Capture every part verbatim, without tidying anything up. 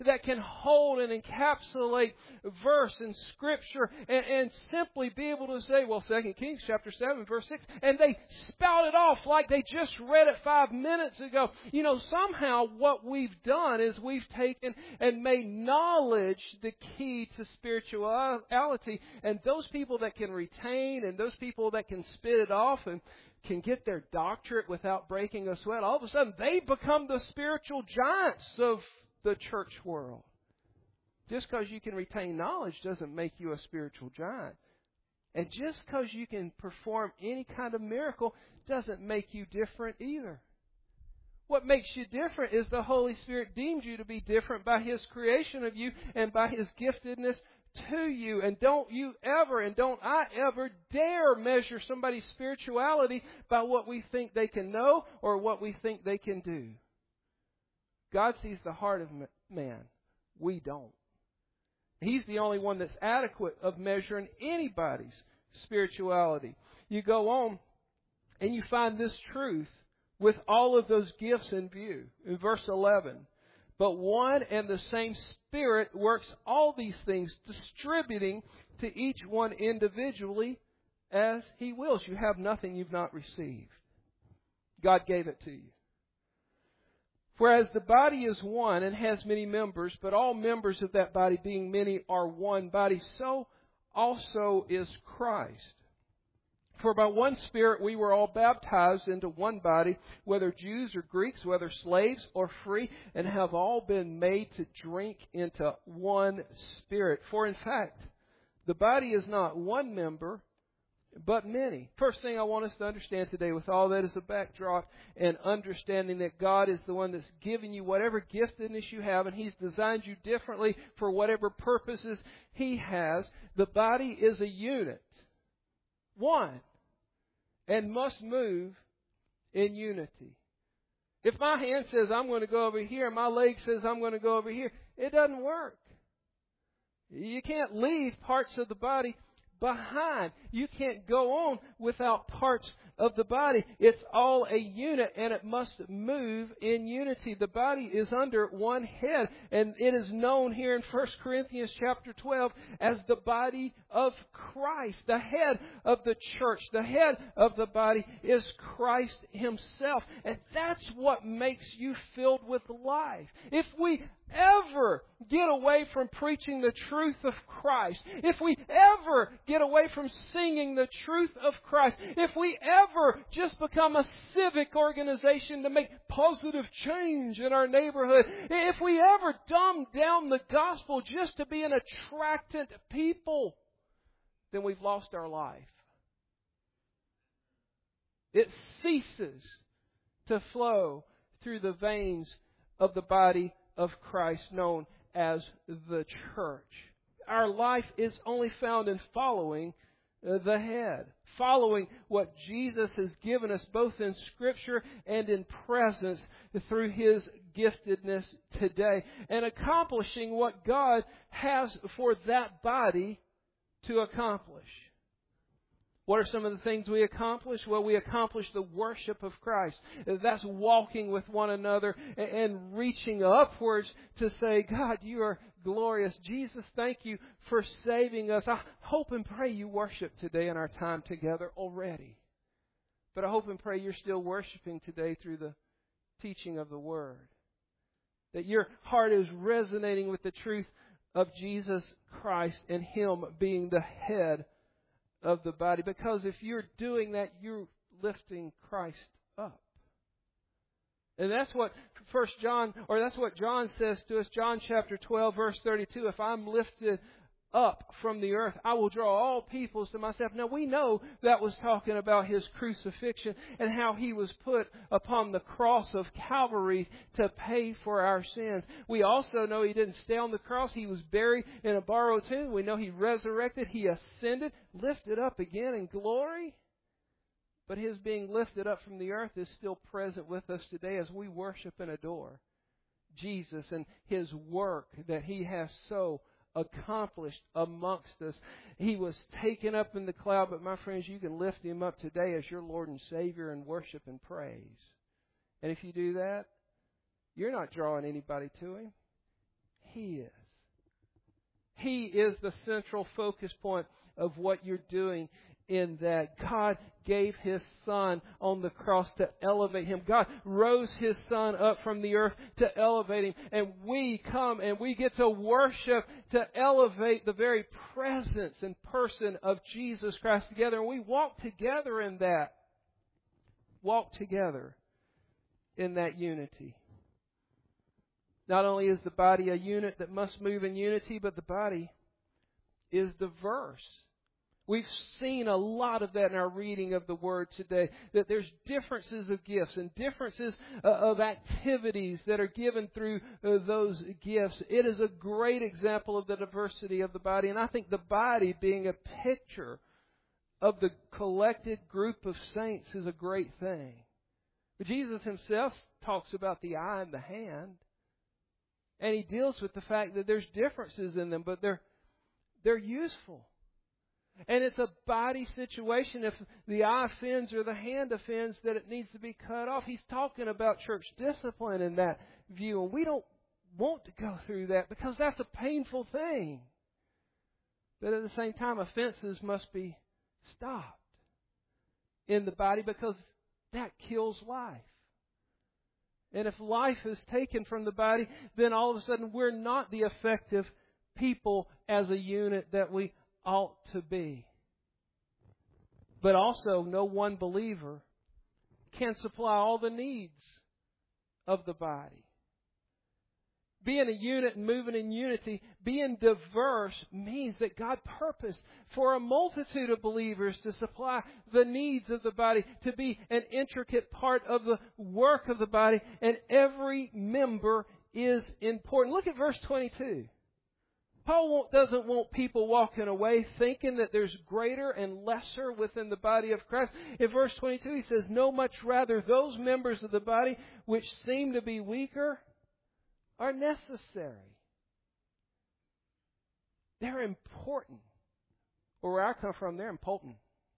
that can hold and encapsulate verse and Scripture and, and simply be able to say, well, Second Kings chapter seven, verse six, and they spout it off like they just read it five minutes ago. You know, somehow what we've done is we've taken and made knowledge the key to spirituality, and those people that can retain and those people that can spit it off and can get their doctorate without breaking a sweat, all of a sudden they become the spiritual giants of the church world. Just because you can retain knowledge doesn't make you a spiritual giant. And just because you can perform any kind of miracle doesn't make you different either. What makes you different is the Holy Spirit deemed you to be different by His creation of you and by His giftedness to you. And don't you ever, and don't I ever dare measure somebody's spirituality by what we think they can know or what we think they can do. God sees the heart of man. We don't. He's the only one that's adequate of measuring anybody's spirituality. You go on and you find this truth with all of those gifts in view. In verse eleven, but one and the same Spirit works all these things, distributing to each one individually as He wills. You have nothing you've not received. God gave it to you. Whereas the body is one and has many members, but all members of that body, being many, are one body, so also is Christ. For by one Spirit we were all baptized into one body, whether Jews or Greeks, whether slaves or free, and have all been made to drink into one Spirit. For in fact, the body is not one member, but many. First thing I want us to understand today, with all that as a backdrop, and understanding that God is the one that's given you whatever giftedness you have, and He's designed you differently for whatever purposes He has. The body is a unit, one, and must move in unity. If my hand says I'm going to go over here, and my leg says I'm going to go over here, it doesn't work. You can't leave parts of the body behind. You can't go on without parts of the body. It's all a unit, and it must move in unity. The body is under one head, and it is known here in First Corinthians chapter twelve as the body of Christ. The head of the church, the head of the body is Christ Himself. And that's what makes you filled with life. If we ever get away from preaching the truth of Christ, if we ever get away from singing the truth of Christ, if we ever just become a civic organization to make positive change in our neighborhood, if we ever dumb down the gospel just to be an attractant people, then we've lost our life. It ceases to flow through the veins of the body of Christ, known as the church. Our life is only found in following the head, following what Jesus has given us both in Scripture and in presence through His giftedness today, and accomplishing what God has for that body to accomplish. What are some of the things we accomplish? Well, we accomplish the worship of Christ. That's walking with one another and reaching upwards to say, God, you are glorious. Jesus, thank you for saving us. I hope and pray you worship today in our time together already. But I hope and pray you're still worshiping today through the teaching of the Word. That your heart is resonating with the truth of Jesus Christ and Him being the head of the body. Because if you're doing that, you're lifting Christ up. And that's what First John, or that's what John says to us, John chapter twelve, verse thirty-two. If I'm lifted up from the earth, I will draw all peoples to myself. Now we know that was talking about His crucifixion and how He was put upon the cross of Calvary to pay for our sins. We also know He didn't stay on the cross. He was buried in a borrowed tomb. We know He resurrected. He ascended, lifted up again in glory. But His being lifted up from the earth is still present with us today as we worship and adore Jesus and His work that He has so accomplished amongst us. He was taken up in the cloud, but my friends, you can lift Him up today as your Lord and Savior and worship and praise. And if you do that, you're not drawing anybody to Him. He is. He is the central focus point of what you're doing in that. God gave His Son on the cross to elevate Him. God rose His Son up from the earth to elevate Him. And we come and we get to worship to elevate the very presence and person of Jesus Christ together. And we walk together in that. Walk together in that unity. Not only is the body a unit that must move in unity, but the body is diverse. We've seen a lot of that in our reading of the Word today, that there's differences of gifts and differences of activities that are given through those gifts. It is a great example of the diversity of the body, and I think the body being a picture of the collected group of saints is a great thing. But Jesus Himself talks about the eye and the hand. And He deals with the fact that there's differences in them, but they're they're useful. And it's a body situation. If the eye offends or the hand offends, that it needs to be cut off. He's talking about church discipline in that view. And we don't want to go through that because that's a painful thing. But at the same time, offenses must be stopped in the body because that kills life. And if life is taken from the body, then all of a sudden we're not the effective people as a unit that we ought to be. But also, no one believer can supply all the needs of the body. Being a unit and moving in unity, being diverse, means that God purposed for a multitude of believers to supply the needs of the body, to be an intricate part of the work of the body, and every member is important. Look at verse twenty-two. Paul doesn't want people walking away thinking that there's greater and lesser within the body of Christ. In verse twenty-two, he says, "No, much rather those members of the body which seem to be weaker are necessary." They're important. Or where I come from, they're important.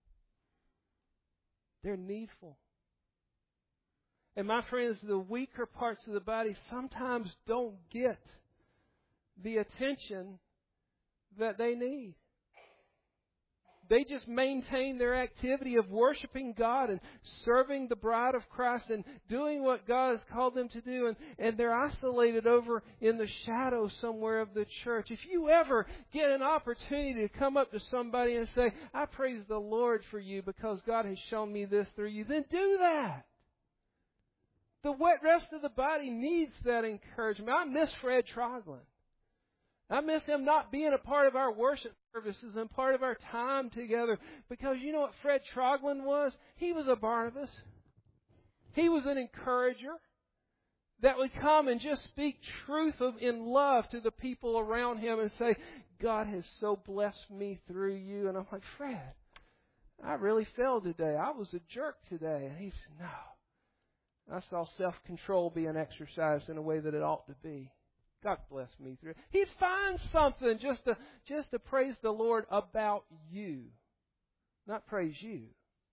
They're needful. And my friends, the weaker parts of the body sometimes don't get the attention that they need. They just maintain their activity of worshiping God and serving the bride of Christ and doing what God has called them to do. And, and they're isolated over in the shadow somewhere of the church. If you ever get an opportunity to come up to somebody and say, "I praise the Lord for you because God has shown me this through you," then do that. The rest of the body needs that encouragement. I miss Fred Troglin. I miss him not being a part of our worship services and part of our time together. Because you know what Fred Troglin was? He was a Barnabas. He was an encourager that would come and just speak truth of, in love to the people around him and say, "God has so blessed me through you." And I'm like, "Fred, I really failed today. I was a jerk today." And he said, "No. I saw self-control being exercised in a way that it ought to be. God bless me through it." He'd find something just to just to praise the Lord about you, not praise you.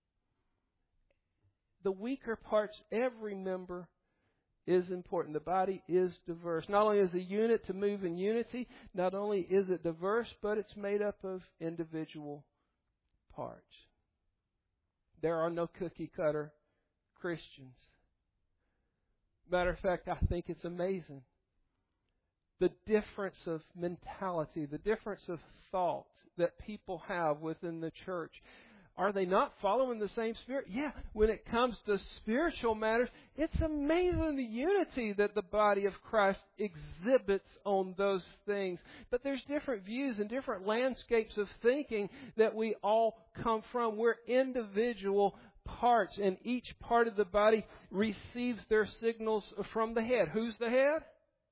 The weaker parts, every member is important. The body is diverse. Not only is a unit to move in unity, not only is it diverse, but it's made up of individual parts. There are no cookie-cutter Christians. Matter of fact, I think it's amazing. The difference of mentality, the difference of thought that people have within the church. Are they not following the same Spirit? Yeah, when it comes to spiritual matters, it's amazing the unity that the body of Christ exhibits on those things. But there's different views and different landscapes of thinking that we all come from. We're individual parts, and each part of the body receives their signals from the head. Who's the head?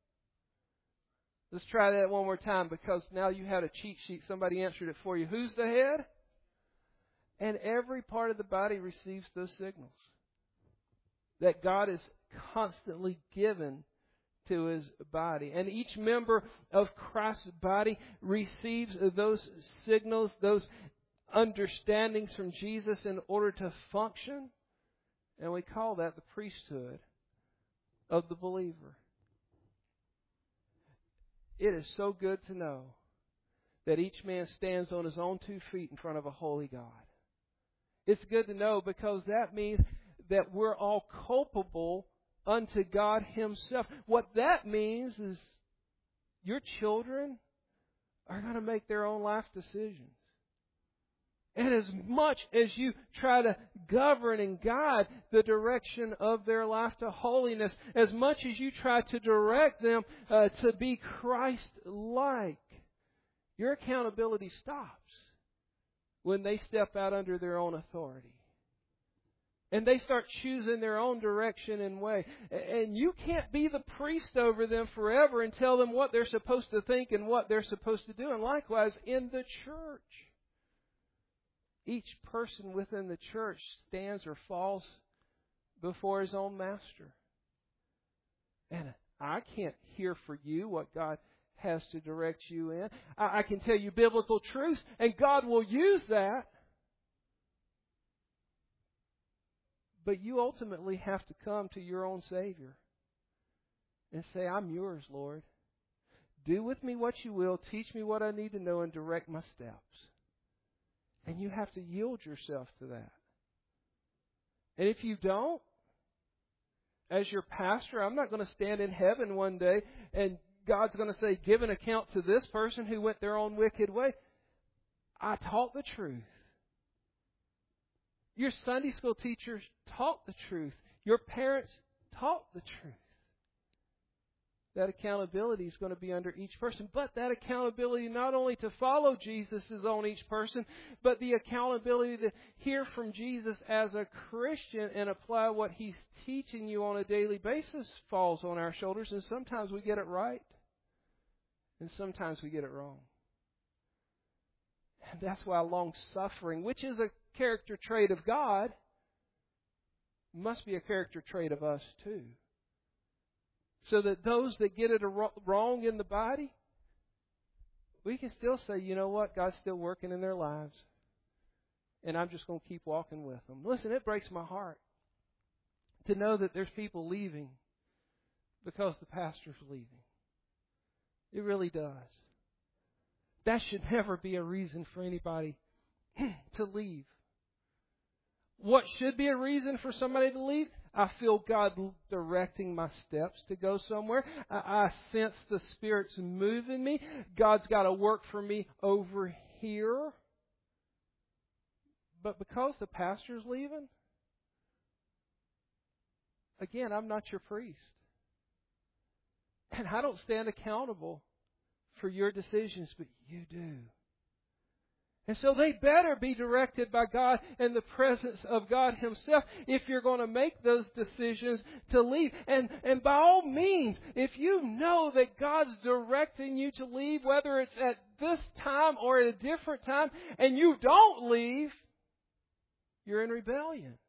Let's try that one more time, because now you had a cheat sheet. Somebody answered it for you. Who's the head? And every part of the body receives those signals that God is constantly given to His body. And each member of Christ's body receives those signals, those understandings from Jesus in order to function. And we call that the priesthood of the believer. it is so good to know that each man stands on his own two feet in front of a holy God. It's good to know because that means that we're all culpable unto God Himself. What that means is your children are going to make their own life decisions. And as much as you try to govern and guide the direction of their life to holiness, as much as you try to direct them uh, to be Christ-like, your accountability stops when they step out under their own authority. And they start choosing their own direction and way. And you can't be the priest over them forever and tell them what they're supposed to think and what they're supposed to do. And likewise, in the church, each person within the church stands or falls before his own master. And I can't hear for you what God has to direct you in. I, I can tell you biblical truths, and God will use that. But you ultimately have to come to your own Savior and say, I'm yours, Lord. Do with me what you will. Teach me what I need to know and direct my steps. And you have to yield yourself to that. And if you don't, as your pastor, I'm not going to stand in heaven one day and God's going to say, give an account to this person who went their own wicked way. I taught the truth. Your Sunday school teachers taught the truth. Your parents taught the truth. That accountability is going to be under each person. But that accountability not only to follow Jesus is on each person, but the accountability to hear from Jesus as a Christian and apply what He's teaching you on a daily basis falls on our shoulders. And sometimes we get it right. And sometimes we get it wrong. And that's why long-suffering, which is a character trait of God, must be a character trait of us too. So that those that get it wrong in the body, we can still say, you know what, God's still working in their lives. And I'm just going to keep walking with them. Listen, it breaks my heart to know that there's people leaving because the pastor's leaving. It really does. That should never be a reason for anybody to leave. What should be a reason for somebody to leave? I feel God directing my steps to go somewhere. I, I sense the Spirit's moving me. God's got to work for me over here. But because the pastor's leaving, again, I'm not your priest. And I don't stand accountable for your decisions, but you do. And so they better be directed by God and the presence of God Himself if you're going to make those decisions to leave. And, and by all means, if you know that God's directing you to leave, whether it's at this time or at a different time, and you don't leave, you're in rebellion.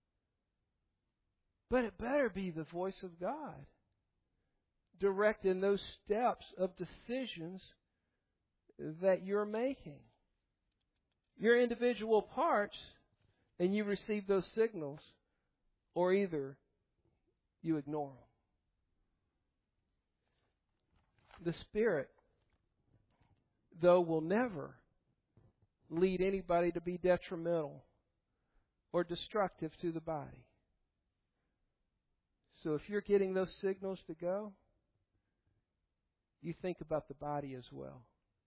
But it better be the voice of God directing those steps of decisions that you're making. Your individual parts, and you receive those signals, or either you ignore them. The Spirit, though, will never lead anybody to be detrimental or destructive to the body. So if you're getting those signals to go, you think about the body as well.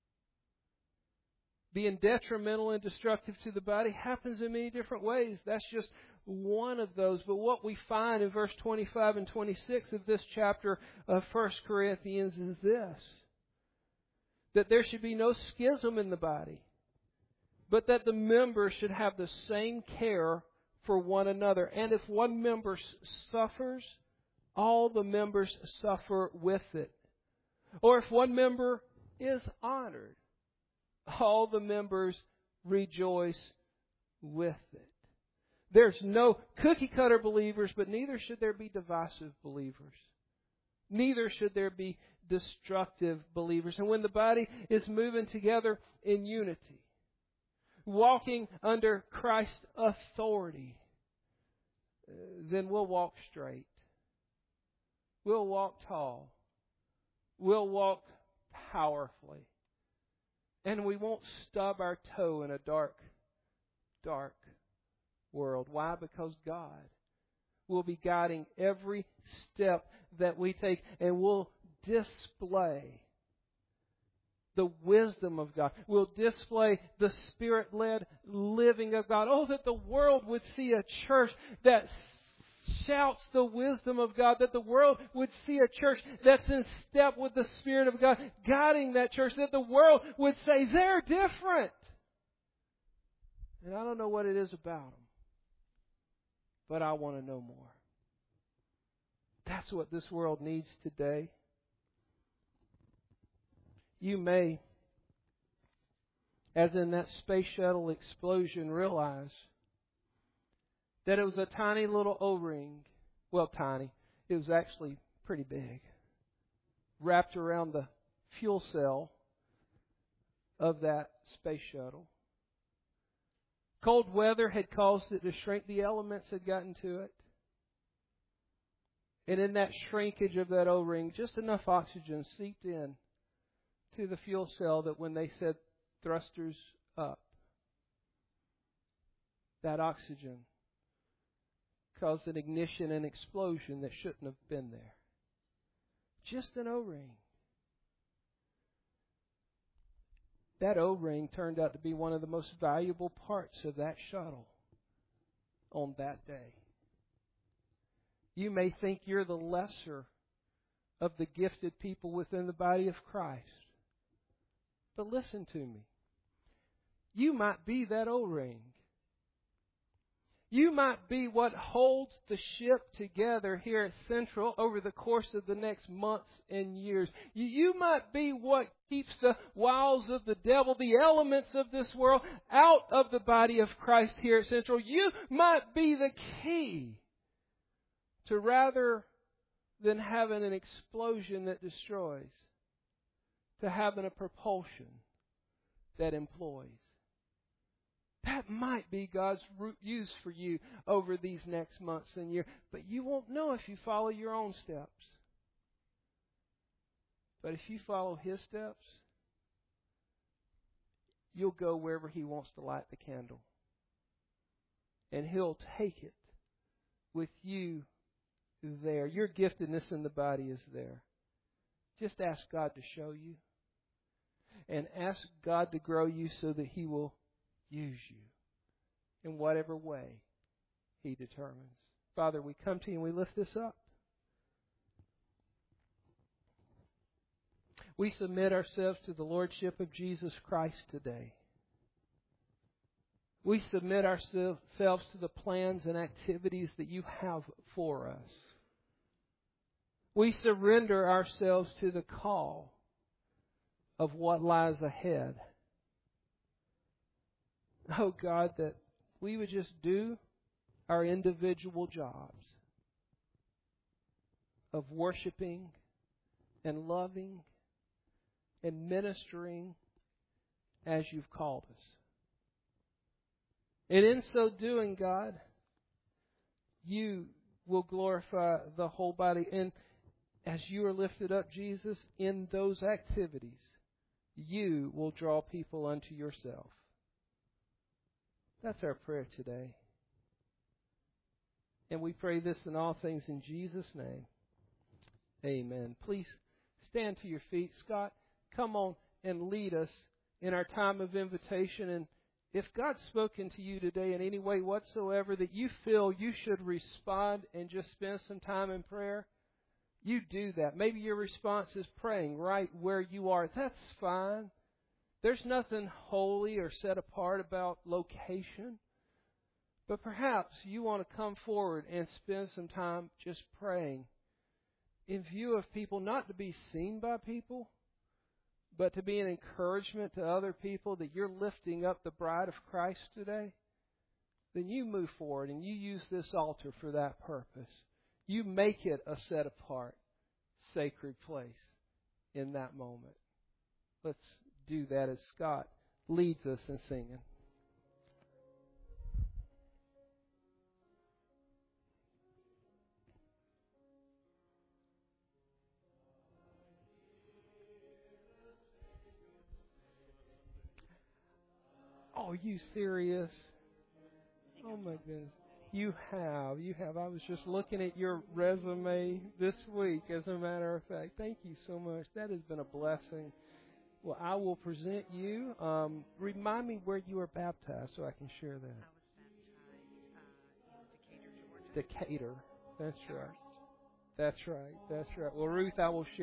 Being detrimental and destructive to the body happens in many different ways. That's just one of those. But what we find in verse twenty-five and twenty-six of this chapter of First Corinthians is this: that there should be no schism in the body, but that the members should have the same care for one another. And if one member suffers, all the members suffer with it. Or if one member is honored, all the members rejoice with it. There's no cookie-cutter believers, but neither should there be divisive believers. Neither should there be destructive believers. And when the body is moving together in unity, walking under Christ's authority, then we'll walk straight. We'll walk tall. We'll walk powerfully. And we won't stub our toe in a dark, dark world. Why? Because God will be guiding every step that we take, and will display the wisdom of God. We'll display the Spirit-led living of God. Oh, that the world would see a church that shouts the wisdom of God, that the world would see a church that's in step with the Spirit of God, guiding that church, that the world would say, they're different. And I don't know what it is about them, but I want to know more. That's what this world needs today. You may, as in that space shuttle explosion, realize that it was a tiny little O-ring. Well, tiny. It was actually pretty big. Wrapped around the fuel cell of that space shuttle. Cold weather had caused it to shrink. The elements had gotten to it. And in that shrinkage of that O-ring, just enough oxygen seeped in to the fuel cell that when they said thrusters up, that oxygen caused an ignition and explosion that shouldn't have been there. Just an O-ring. That O-ring turned out to be one of the most valuable parts of that shuttle on that day. You may think you're the lesser of the gifted people within the body of Christ. But listen to me. You might be that O-ring. You might be what holds the ship together here at Central over the course of the next months and years. You, you might be what keeps the wiles of the devil, the elements of this world, out of the body of Christ here at Central. You might be the key to, rather than having an explosion that destroys, to having a propulsion that employs. That might be God's use for you over these next months and years. But you won't know if you follow your own steps. But if you follow His steps, you'll go wherever He wants to light the candle. And He'll take it with you there. Your giftedness in the body is there. Just ask God to show you. And ask God to grow you so that He will use you in whatever way He determines. Father, we come to You and we lift this up. We submit ourselves to the Lordship of Jesus Christ today. We submit ourselves to the plans and activities that You have for us. We surrender ourselves to the call of what lies ahead. Oh God, that we would just do our individual jobs of worshiping and loving and ministering as You've called us. And in so doing, God, You will glorify the whole body. And as You are lifted up, Jesus, in those activities, You will draw people unto Yourself. That's our prayer today. And we pray this in all things in Jesus' name. Amen. Please stand to your feet. Scott, come on and lead us in our time of invitation. And if God's spoken to you today in any way whatsoever that you feel you should respond and just spend some time in prayer, you do that. Maybe your response is praying right where you are. That's fine. There's nothing holy or set apart about location. But perhaps you want to come forward and spend some time just praying in view of people, not to be seen by people, but to be an encouragement to other people that you're lifting up the bride of Christ today. Then you move forward and you use this altar for that purpose. You make it a set apart, sacred place in that moment. Let's do that as Scott leads us in singing. Oh, are you serious? Oh, my goodness. You have. You have. I was just looking at your resume this week, as a matter of fact. Thank you so much. That has been a blessing. Well, I will present you. Um, remind me where you were baptized so I can share that. I was baptized uh, in Decatur, Georgia. Decatur. That's right. First. That's right. That's right. Well, Ruth, I will share.